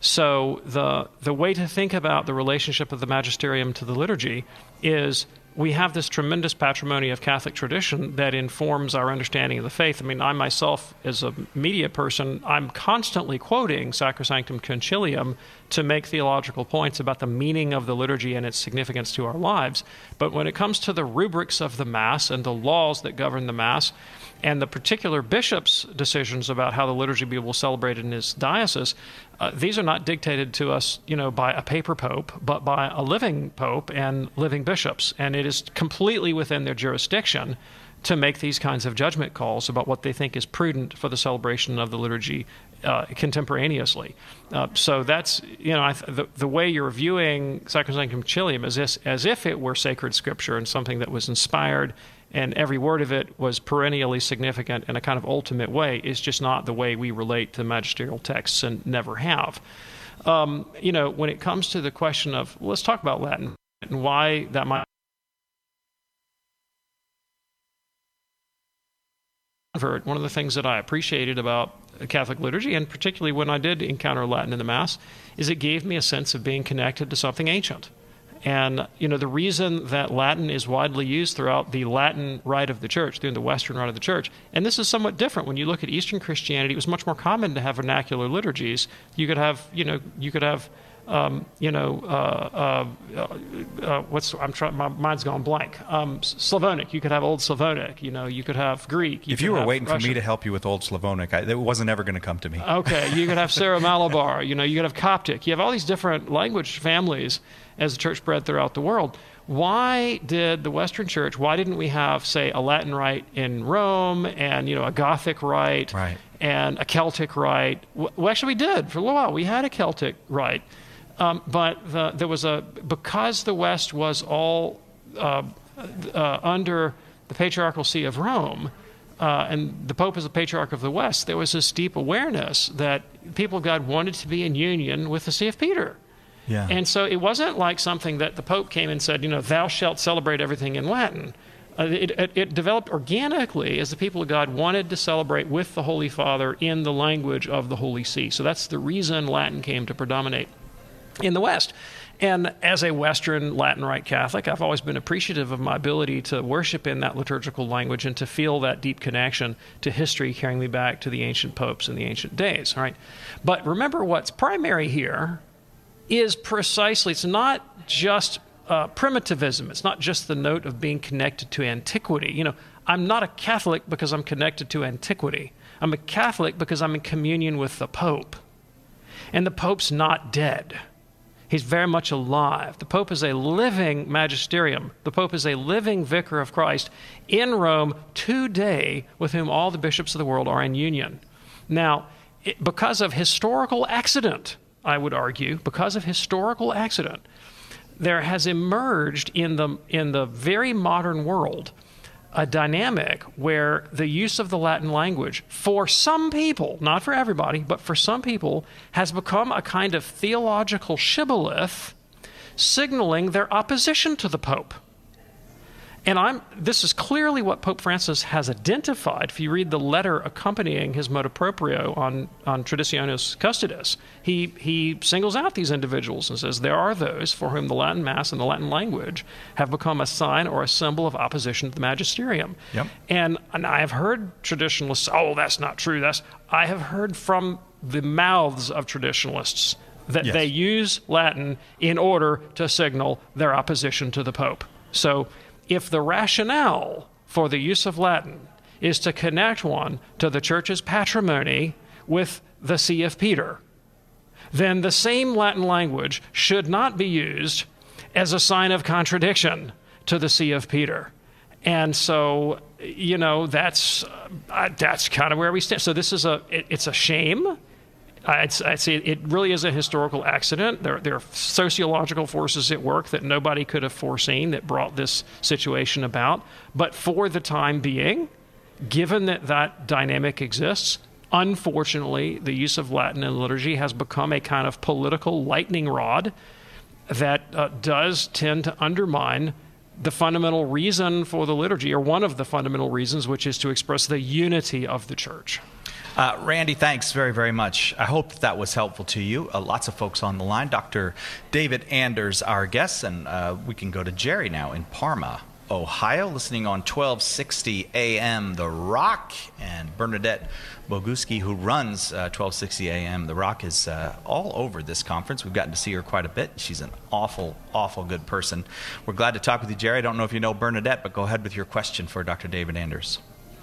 So the the way to think about the relationship of the magisterium to the liturgy is we have this tremendous patrimony of Catholic tradition that informs our understanding of the faith. I mean, I myself, as a media person, I'm constantly quoting Sacrosanctum Concilium to make theological points about the meaning of the liturgy and its significance to our lives. But when it comes to the rubrics of the Mass and the laws that govern the Mass, and the particular bishop's decisions about how the liturgy will celebrate in his diocese, uh, these are not dictated to us, you know, by a paper pope, but by a living pope and living bishops. And it is completely within their jurisdiction to make these kinds of judgment calls about what they think is prudent for the celebration of the liturgy uh, contemporaneously. Uh, so that's, you know, I th- the, the way you're viewing Sacrosanctum Concilium is this, as if it were sacred scripture and something that was inspired and every word of it was perennially significant in a kind of ultimate way, is just not the way we relate to magisterial texts and never have. Um, you know, when it comes to the question of, let's talk about Latin and why that might One of the things that I appreciated about Catholic liturgy, and particularly when I did encounter Latin in the Mass, is it gave me a sense of being connected to something ancient. And, you know, the reason that Latin is widely used throughout the Latin rite of the Church, through the Western rite of the Church, and this is somewhat different. When you look at Eastern Christianity, it was much more common to have vernacular liturgies. You could have, you know, you could have, um, you know, uh, uh, uh, what's, I'm trying, my mind's gone blank. Um, Slavonic, you could have Old Slavonic, you know, you could have Greek. You if you were waiting Russian. for me to help you with Old Slavonic, I, it wasn't ever going to come to me. Okay, you could have Syro-Malabar, you know, you could have Coptic. You have all these different language families as the church spread throughout the world. Why did the Western Church, why didn't we have, say, a Latin rite in Rome and, you know, a Gothic rite right. and a Celtic rite? Well, actually, we did. For a little while, we had a Celtic rite. Um, but the, there was a, because the West was all uh, uh, under the Patriarchal See of Rome, uh, and the Pope is the Patriarch of the West, there was this deep awareness that people of God wanted to be in union with the See of Peter. Yeah. And so it wasn't like something that the Pope came and said, you know, thou shalt celebrate everything in Latin. Uh, it, it, it developed organically as the people of God wanted to celebrate with the Holy Father in the language of the Holy See. So that's the reason Latin came to predominate in the West. And as a Western Latin Rite Catholic, I've always been appreciative of my ability to worship in that liturgical language and to feel that deep connection to history carrying me back to the ancient popes and the ancient days. All right? But remember, what's primary here is precisely, it's not just uh, primitivism. It's not just the note of being connected to antiquity. You know, I'm not a Catholic because I'm connected to antiquity. I'm a Catholic because I'm in communion with the Pope. And the Pope's not dead. He's very much alive. The Pope is a living magisterium. The Pope is a living vicar of Christ in Rome today, with whom all the bishops of the world are in union. Now, it, because of historical accident, I would argue, because of historical accident, there has emerged in the in the very modern world a dynamic where the use of the Latin language, for some people, not for everybody, but for some people, has become a kind of theological shibboleth signaling their opposition to the Pope. And I'm, this is clearly what Pope Francis has identified. If you read the letter accompanying his motu proprio on, on Traditionis Custodes, he, he singles out these individuals and says there are those for whom the Latin Mass and the Latin language have become a sign or a symbol of opposition to the magisterium. Yep. And, and I have heard traditionalists, oh, that's not true. That's I have heard from the mouths of traditionalists that yes. they use Latin in order to signal their opposition to the Pope. So if the rationale for the use of Latin is to connect one to the Church's patrimony with the See of Peter, then the same Latin language should not be used as a sign of contradiction to the See of Peter. And so, you know, that's uh, that's kind of where we stand. So this is a it, it's a shame. I'd, I'd say it really is a historical accident. There, there are sociological forces at work that nobody could have foreseen that brought this situation about. But for the time being, given that that dynamic exists, unfortunately, the use of Latin in liturgy has become a kind of political lightning rod that uh, does tend to undermine the fundamental reason for the liturgy, or one of the fundamental reasons, which is to express the unity of the Church. Uh, Randy, thanks very, very much. I hope that, that was helpful to you. Uh, lots of folks on the line. Doctor David Anders, our guest, and uh, we can go to Jerry now in Parma, Ohio, listening on twelve sixty A M The Rock, and Bernadette Boguski, who runs uh, twelve sixty A M The Rock, is uh, all over this conference. We've gotten to see her quite a bit. She's an awful, awful good person. We're glad to talk with you, Jerry. I don't know if you know Bernadette, but go ahead with your question for Doctor David Anders.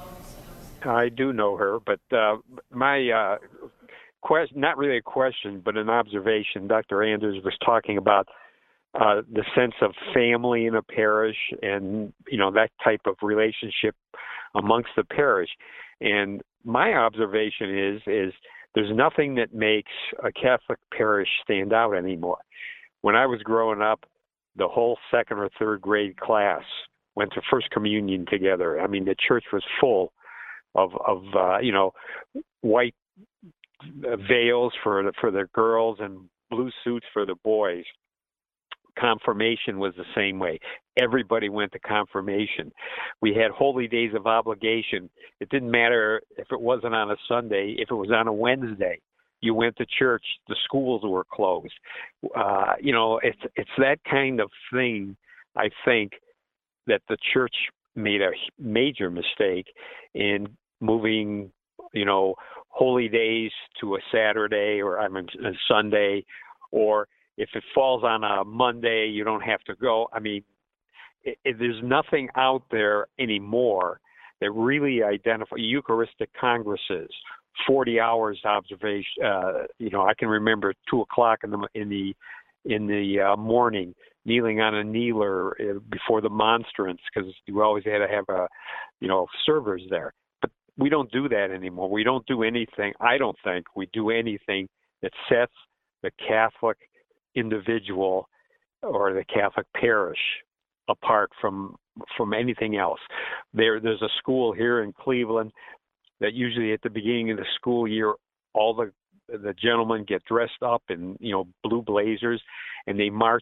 I do know her, but uh, my uh, question, not really a question, but an observation. Doctor Anders was talking about uh, the sense of family in a parish and, you know, that type of relationship amongst the parish. And my observation is, is there's nothing that makes a Catholic parish stand out anymore. When I was growing up, the whole second or third grade class went to First Communion together. I mean, the church was full of, of uh, you know, white veils for the, for the girls and blue suits for the boys. confirmation was the same way. Everybody went to confirmation. We had holy days of obligation. It didn't matter if it wasn't on a Sunday, if it was on a Wednesday. You went to church. The schools were closed. Uh, you know, it's it's that kind of thing, I think, that the church made a major mistake in moving, you know, holy days to a Saturday or I mean a Sunday, or if it falls on a Monday, you don't have to go. I mean, it, it, there's nothing out there anymore that really identify Eucharistic congresses, forty hours observation. Uh, you know, I can remember two o'clock in the in the in the uh, morning, kneeling on a kneeler before the monstrance because you always had to have a, you know, servers there. But we don't do that anymore. We don't do anything. I don't think we do anything that sets the Catholic individual or the Catholic parish apart from from anything else. There, there's a school here in Cleveland that usually at the beginning of the school year, all the the gentlemen get dressed up in, you know, blue blazers, and they march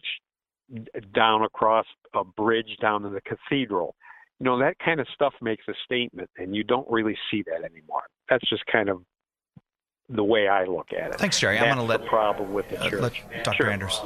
down across a bridge down to the cathedral. You know, that kind of stuff makes a statement, and you don't really see that anymore. That's just kind of the way I look at it. Thanks, Jerry. That's I'm going to let the problem with the uh, church. let Doctor Sure. Anders.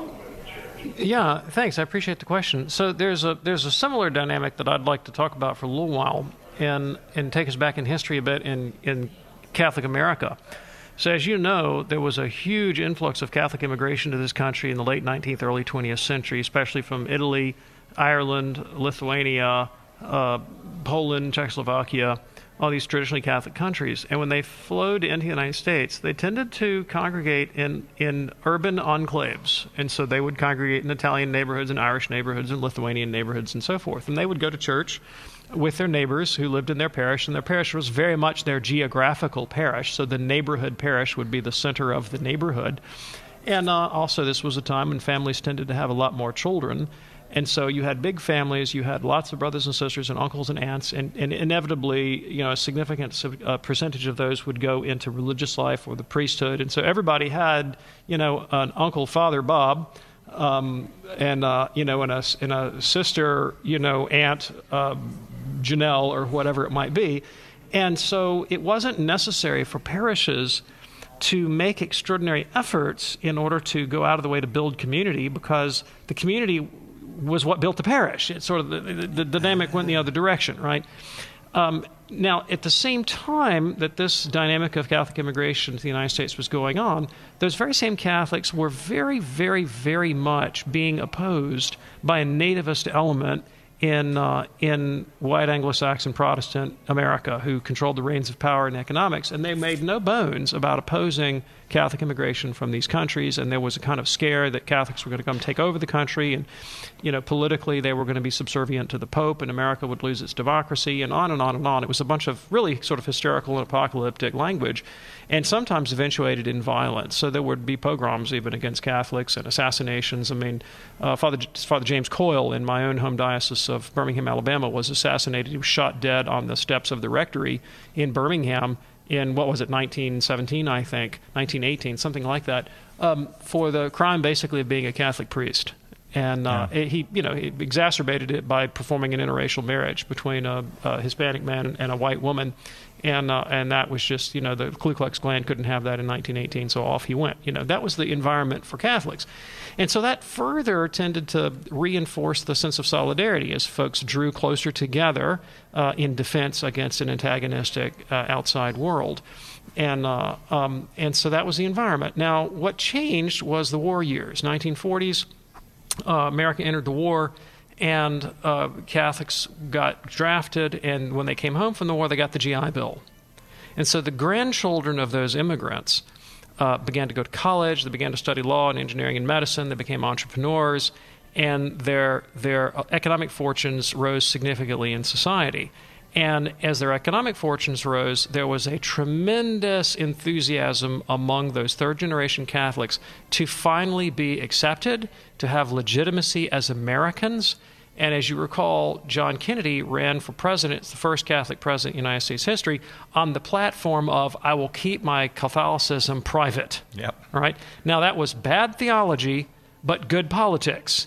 Yeah, thanks. I appreciate the question. So there's a there's a similar dynamic that I'd like to talk about for a little while, and and take us back in history a bit in in Catholic America. So as you know, there was a huge influx of Catholic immigration to this country in the late nineteenth, early twentieth century, especially from Italy, Ireland, Lithuania, uh, Poland, Czechoslovakia, all these traditionally Catholic countries. And when they flowed into the United States, they tended to congregate in, in urban enclaves. And so they would congregate in Italian neighborhoods and Irish neighborhoods and Lithuanian neighborhoods and so forth. And they would go to church with their neighbors who lived in their parish, and their parish was very much their geographical parish. So the neighborhood parish would be the center of the neighborhood. And uh, also this was a time when families tended to have a lot more children. And so you had big families, you had lots of brothers and sisters and uncles and aunts, and, and inevitably, you know, a significant uh, percentage of those would go into religious life or the priesthood. And so everybody had, you know, an uncle, Father Bob, um, and, uh, you know, and a, and a sister, you know, Aunt uh, Janelle or whatever it might be. And so it wasn't necessary for parishes to make extraordinary efforts in order to go out of the way to build community, because the community was what built the parish. It's sort of the, the, the dynamic went in the other direction, right? Um, now, at the same time that this dynamic of Catholic immigration to the United States was going on, those very same Catholics were very, very, very much being opposed by a nativist element in uh, in white Anglo-Saxon Protestant America, who controlled the reins of power in economics, and they made no bones about opposing Catholic immigration from these countries. And there was a kind of scare that Catholics were going to come take over the country, and, you know, politically they were going to be subservient to the Pope, and America would lose its democracy, and on and on and on. It was a bunch of really sort of hysterical and apocalyptic language, and sometimes eventuated in violence. So there would be pogroms even against Catholics and assassinations. I mean, uh, Father Father James Coyle in my own home diocese of Birmingham, Alabama, was assassinated. He was shot dead on the steps of the rectory in Birmingham in, what was it, nineteen seventeen, I think, nineteen eighteen, something like that, um, for the crime basically of being a Catholic priest. And uh, yeah. he, you know, he exacerbated it by performing an interracial marriage between a, a Hispanic man and a white woman, and uh, and that was just, you know, the Ku Klux Klan couldn't have that in nineteen eighteen, so off he went. You know, that was the environment for Catholics, and so that further tended to reinforce the sense of solidarity as folks drew closer together uh, in defense against an antagonistic uh, outside world. And uh, um, and so that was the environment. Now, what changed was the war years, nineteen forties. Uh, America entered the war, and uh, Catholics got drafted, and when they came home from the war, they got the G I Bill. And so the grandchildren of those immigrants uh, began to go to college, they began to study law and engineering and medicine, they became entrepreneurs, and their, their economic fortunes rose significantly in society. And as their economic fortunes rose, there was a tremendous enthusiasm among those third-generation Catholics to finally be accepted, to have legitimacy as Americans. And as you recall, John Kennedy ran for president, it's the first Catholic president in United States history, on the platform of, I will keep my Catholicism private. Yep. Right? Now, that was bad theology, but good politics.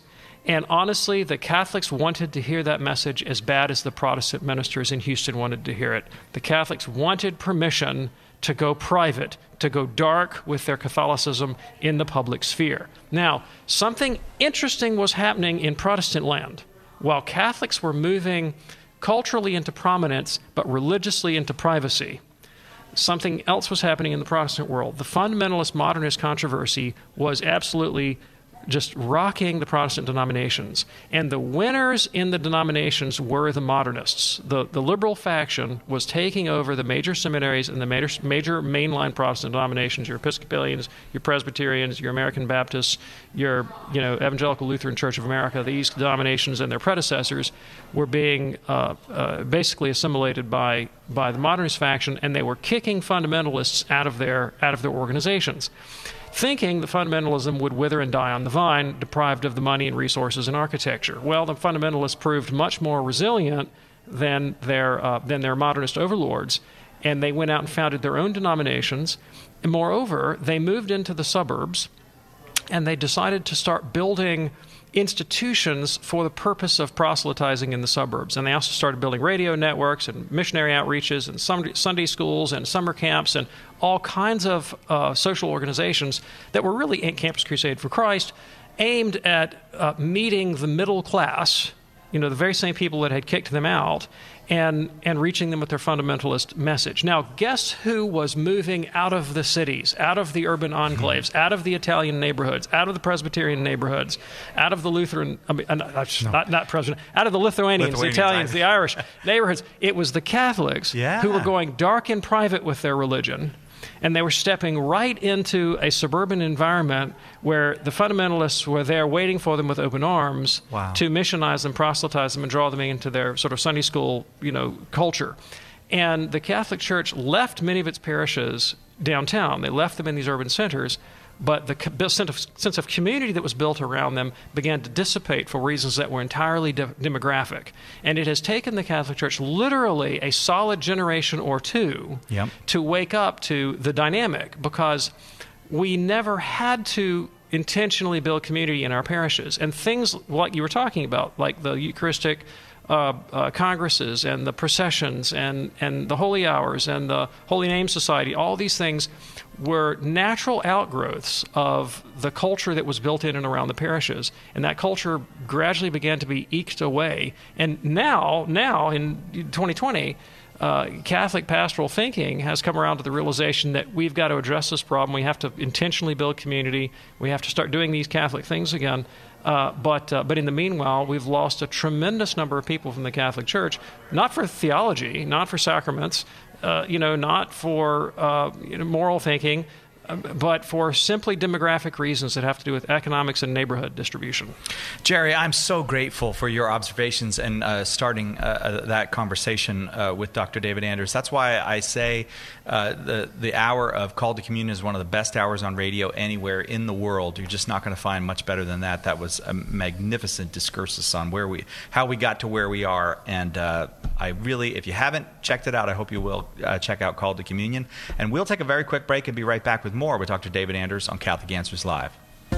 And honestly, the Catholics wanted to hear that message as bad as the Protestant ministers in Houston wanted to hear it. The Catholics wanted permission to go private, to go dark with their Catholicism in the public sphere. Now, something interesting was happening in Protestant land. While Catholics were moving culturally into prominence, but religiously into privacy, something else was happening in the Protestant world. The fundamentalist modernist controversy was absolutely just rocking the Protestant denominations. And the winners in the denominations were the modernists. The, the liberal faction was taking over the major seminaries and the major, major mainline Protestant denominations, your Episcopalians, your Presbyterians, your American Baptists, your you know Evangelical Lutheran Church of America. These denominations and their predecessors were being uh, uh, basically assimilated by, by the modernist faction, and they were kicking fundamentalists out of their, out of their organizations, thinking the fundamentalism would wither and die on the vine, deprived of the money and resources and architecture. Well, the fundamentalists proved much more resilient than their, uh, than their modernist overlords, and they went out and founded their own denominations. And moreover, they moved into the suburbs, and they decided to start building institutions for the purpose of proselytizing in the suburbs. And they also started building radio networks and missionary outreaches and Sunday schools and summer camps and all kinds of uh, social organizations that were really Campus Crusade for Christ, aimed at uh, meeting the middle class, you know, the very same people that had kicked them out, and and reaching them with their fundamentalist message. Now, guess who was moving out of the cities, out of the urban enclaves, out of the Italian neighborhoods, out of the Presbyterian neighborhoods, out of the Lutheran, I mean, not, no. not, not Presbyterian, out of the Lithuanians, Lithuanians the Italians, the Irish neighborhoods? It was the Catholics yeah. who were going dark in private with their religion. And they were stepping right into a suburban environment where the fundamentalists were there waiting for them with open arms wow. to missionize them, proselytize them, and draw them into their sort of Sunday school, you know, culture. And the Catholic Church left many of its parishes downtown. They left them in these urban centers, but the sense of community that was built around them began to dissipate for reasons that were entirely de- demographic. And it has taken the Catholic Church literally a solid generation or two yep. to wake up to the dynamic, because we never had to intentionally build community in our parishes. And things like you were talking about, like the Eucharistic Uh, uh, congresses and the processions and, and the holy hours and the Holy Name Society, all these things were natural outgrowths of the culture that was built in and around the parishes. And that culture gradually began to be eked away. And now, now in twenty twenty, uh, Catholic pastoral thinking has come around to the realization that we've got to address this problem. We have to intentionally build community. We have to start doing these Catholic things again. Uh, but uh, but in the meanwhile, we've lost a tremendous number of people from the Catholic Church, not for theology, not for sacraments, uh, you know, not for uh, you know, moral thinking, uh, but for simply demographic reasons that have to do with economics and neighborhood distribution. Jerry, I'm so grateful for your observations and uh, starting uh, that conversation uh, with Doctor David Anders. That's why I say uh, the the hour of Call to Communion is one of the best hours on radio anywhere in the world. You're just not going to find much better than that. That was a magnificent discursus on where we, how we got to where we are, and uh, I really, if you haven't checked it out, I hope you will uh, check out Call to Communion. And we'll take a very quick break and be right back with more with Doctor David Anders on Catholic Answers Live.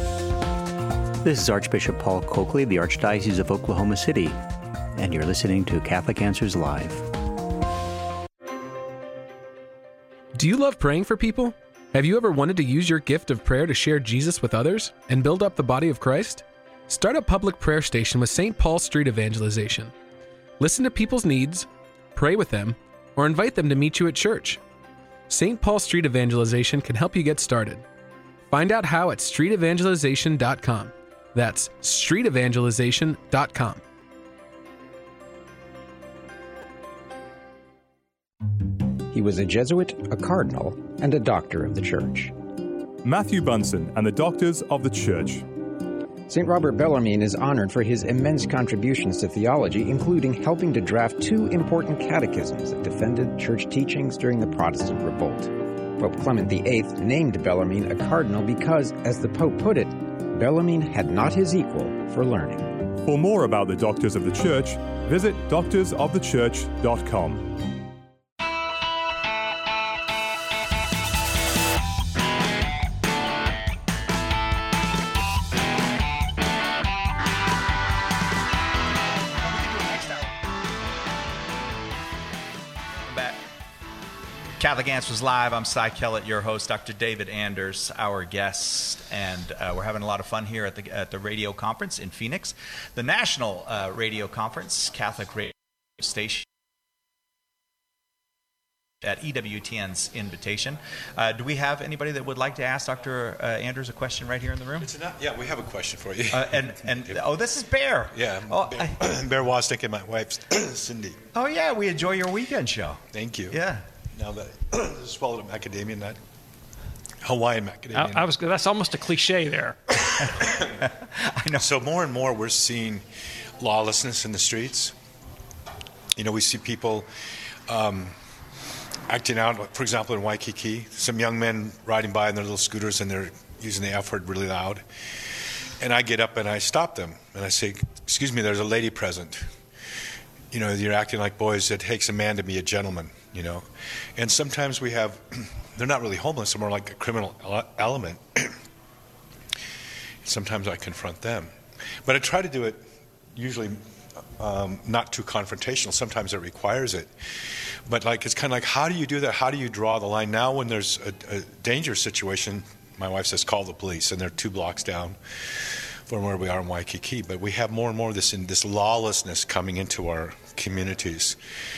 This is Archbishop Paul Coakley, the Archdiocese of Oklahoma City, and you're listening to Catholic Answers Live. Do you love praying for people? Have you ever wanted to use your gift of prayer to share Jesus with others and build up the body of Christ? Start a public prayer station with Saint Paul Street Evangelization. Listen to people's needs, pray with them, or invite them to meet you at church. Saint Paul Street Evangelization can help you get started. Find out how at street evangelization dot com. That's street evangelization dot com. He was a Jesuit, a cardinal, and a doctor of the Church. Matthew Bunson and the Doctors of the Church. Saint Robert Bellarmine is honored for his immense contributions to theology, including helping to draft two important catechisms that defended church teachings during the Protestant Revolt. Pope Clement the Eighth named Bellarmine a cardinal because, as the Pope put it, Bellarmine had not his equal for learning. For more about the Doctors of the Church, visit doctors of the church dot com. Catholic Answers Live. I'm Cy Kellett, your host. Doctor David Anders, our guest, and uh, we're having a lot of fun here at the at the radio conference in Phoenix, the National uh, Radio Conference, Catholic Radio Station, at E W T N's invitation. Uh, do we have anybody that would like to ask Doctor Uh, Anders a question right here in the room? It's enough. Yeah, we have a question for you. Uh, and and oh, this is Bear. Yeah, oh, Bear, I, Bear Wozniak and my wife Cindy. Oh yeah, we enjoy your weekend show. Thank you. Yeah. Now that this is swallowed macadamia nut, Hawaiian macadamia. I, I was. That's almost a cliche there. I know. So more and more we're seeing lawlessness in the streets. You know, we see people um, acting out. For example, in Waikiki, some young men riding by on their little scooters and they're using the F word really loud. And I get up and I stop them and I say, "Excuse me, there's a lady present. You know, you're acting like boys. It takes a man to be a gentleman." You know, and sometimes we have, they're not really homeless, they're more like a criminal element. Sometimes I confront them. But I try to do it usually um, not too confrontational. Sometimes it requires it. But like it's kind of like, how do you do that? How do you draw the line? Now when there's a, a dangerous situation, my wife says, call the police, and they're two blocks down from where we are in Waikiki. But we have more and more of this, in this lawlessness coming into our communities.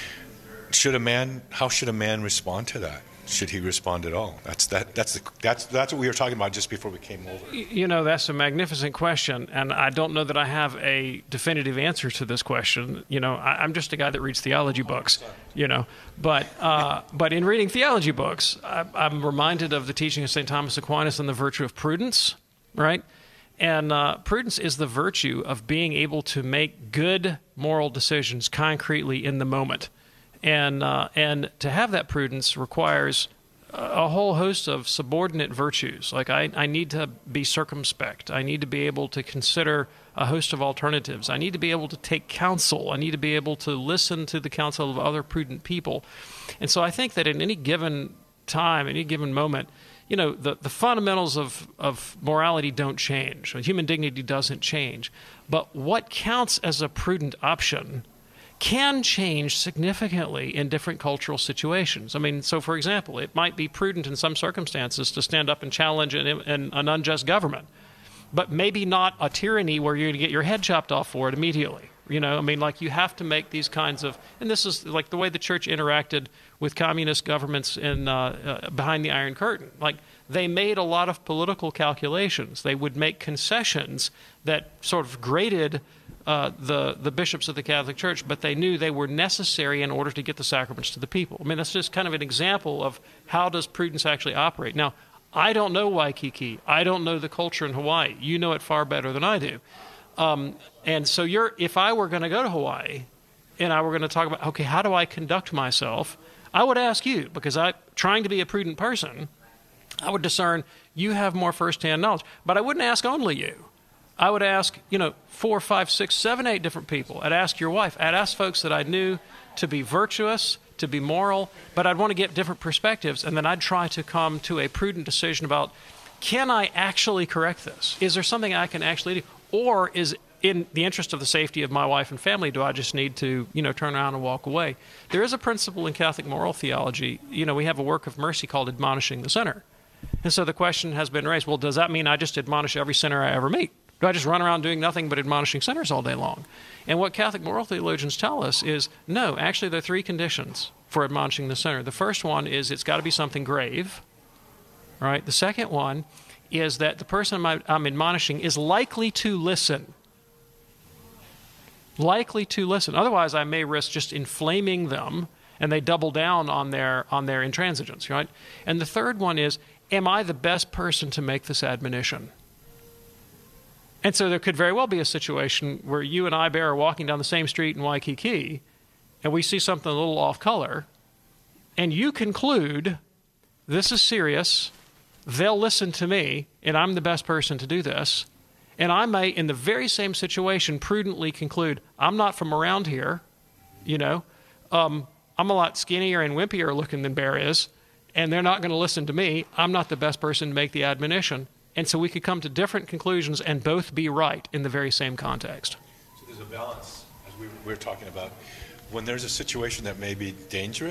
Should a man? How should a man respond to that? Should he respond at all? That's that. That's the, that's that's what we were talking about just before we came over. You know, that's a magnificent question, and I don't know that I have a definitive answer to this question. You know, I, I'm just a guy that reads theology books. You know, but uh, but in reading theology books, I, I'm reminded of the teaching of Saint Thomas Aquinas on the virtue of prudence, right? And uh, prudence is the virtue of being able to make good moral decisions concretely in the moment. And uh, and to have that prudence requires a whole host of subordinate virtues. Like I, I need to be circumspect. I need to be able to consider a host of alternatives. I need to be able to take counsel. I need to be able to listen to the counsel of other prudent people. And so I think that in any given time, any given moment, you know, the, the fundamentals of, of morality don't change. Human dignity doesn't change. But what counts as a prudent option can change significantly in different cultural situations. I mean, so for example, it might be prudent in some circumstances to stand up and challenge an, an, an unjust government, but maybe not a tyranny where you're going to get your head chopped off for it immediately. You know, I mean, like you have to make these kinds of, and this is like the way the church interacted with communist governments in uh, uh, behind the Iron Curtain. Like they made a lot of political calculations. They would make concessions that sort of graded Uh, the, the bishops of the Catholic Church, but they knew they were necessary in order to get the sacraments to the people. I mean, that's just kind of an example of how does prudence actually operate. Now, I don't know Waikiki. I don't know the culture in Hawaii. You know it far better than I do. Um, and so you're, if I were going to go to Hawaii and I were going to talk about, okay, how do I conduct myself, I would ask you, because I'm trying to be a prudent person, I would discern you have more firsthand knowledge. But I wouldn't ask only you. I would ask, you know, four, five, six, seven, eight different people. I'd ask your wife. I'd ask folks that I knew to be virtuous, to be moral, but I'd want to get different perspectives, and then I'd try to come to a prudent decision about, can I actually correct this? Is there something I can actually do? Or is in the interest of the safety of my wife and family, do I just need to, you know, turn around and walk away? There is a principle in Catholic moral theology. You know, we have a work of mercy called Admonishing the Sinner. And so the question has been raised, well, does that mean I just admonish every sinner I ever meet? Do I just run around doing nothing but admonishing sinners all day long? And what Catholic moral theologians tell us is, no, actually there are three conditions for admonishing the sinner. The first one is it's got to be something grave, right? The second one is that the person I'm admonishing is likely to listen. Likely to listen. Otherwise, I may risk just inflaming them, and they double down on their on their intransigence, right? And the third one is, am I the best person to make this admonition? And so there could very well be a situation where you and I, Bear, are walking down the same street in Waikiki, and we see something a little off color, and you conclude, this is serious, they'll listen to me, and I'm the best person to do this. And I may, in the very same situation, prudently conclude, I'm not from around here, you know, um, I'm a lot skinnier and wimpier looking than Bear is, and they're not going to listen to me. I'm not the best person to make the admonition. And so we could come to different conclusions and both be right in the very same context. So there's a balance, as we were talking about. When there's a situation that may be dangerous,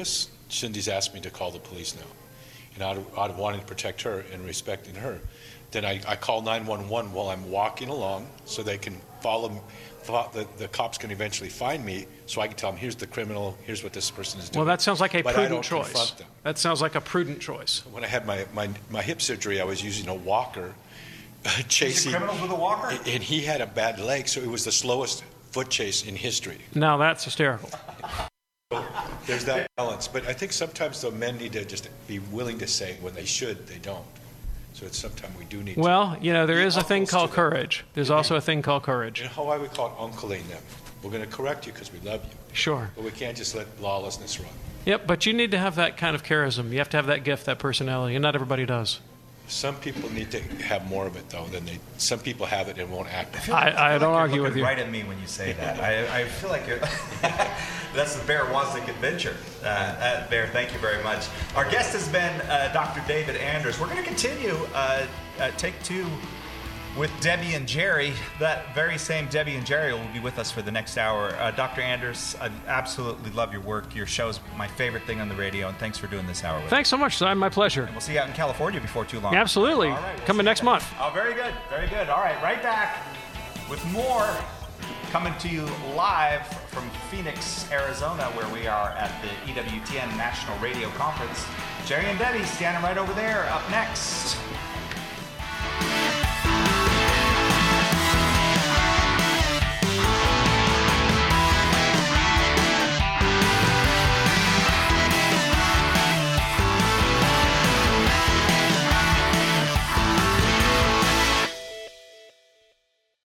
Cindy's asked me to call the police now. And out of, out of wanting to protect her and respecting her, then I, I call nine one one while I'm walking along so they can follow me. The, the cops can eventually find me, so I can tell them, here's the criminal, here's what this person is doing. Well, that sounds like a but prudent I don't choice. Confront them. That sounds like a prudent choice. When I had my, my, my hip surgery, I was using a walker, chasing. Criminals with a walker? And he had a bad leg, so it was the slowest foot chase in history. Now that's hysterical. So there's that balance. But I think sometimes the men need to just be willing to say when they should, they don't. So it's sometimes we do need well, to. you know, there is a thing called courage. There's also a thing called courage. You know how I would call it uncling them. We're going to correct you because we love you. Sure. But we can't just let lawlessness run. Yep, but you need to have that kind of charism. You have to have that gift, that personality, and not everybody does. Some people need to have more of it, though, than they. Some people have it and won't act. I, feel like, I, I, feel I don't like argue you're with you. Right at me when you say that. I, I feel like you're. That's the Bear Wozniak adventure. Uh, uh, Bear, thank you very much. Our guest has been uh, Doctor David Anders. We're going to continue uh, uh, take two with Debbie and Jerry. That very same Debbie and Jerry will be with us for the next hour. Uh, Doctor Anders, I absolutely love your work. Your show's my favorite thing on the radio, and thanks for doing this hour with Thanks so much, Simon. My pleasure. And we'll see you out in California before too long. Absolutely. All right, we'll Coming next month. Oh, very good. Very good. All right, right back with more coming to you live from Phoenix, Arizona, where we are at the E W T N National Radio Conference. Jerry and Debbie standing right over there. Up next.